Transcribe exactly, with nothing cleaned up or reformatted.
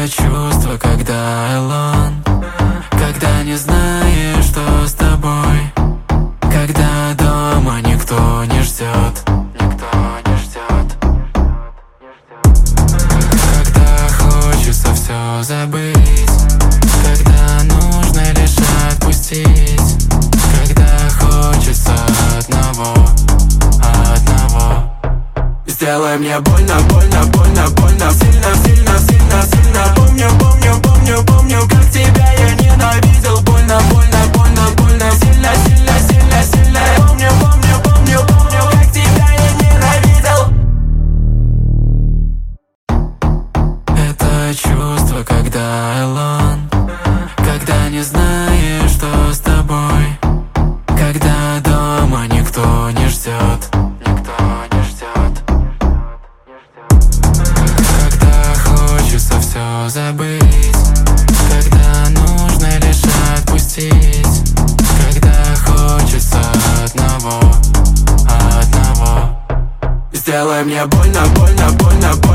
Это чувство, когда alone, когда не знаешь, что с тобой, когда дома никто не ждет, никто не ждет, когда хочется все забыть, когда нужно лишь отпустить, когда хочется одного, одного. Сделай мне больно, больно, больно, больно, сильно, сильно, сильно, сильно. Помню, помню, помню, помню, как тебя я ненавидел. Больно, больно, больно, больно, сильно, сильно, сильно, сильно. Помню, помню, помню, помню, как тебя я ненавидел. Это чувство, когда alone, когда не знаешь, что с тобой, когда дома никто не ждет, никто не ждет, когда хочется все забыть, когда нужно лишь отпустить, когда хочется одного, одного. Сделай мне больно, больно, больно, больно.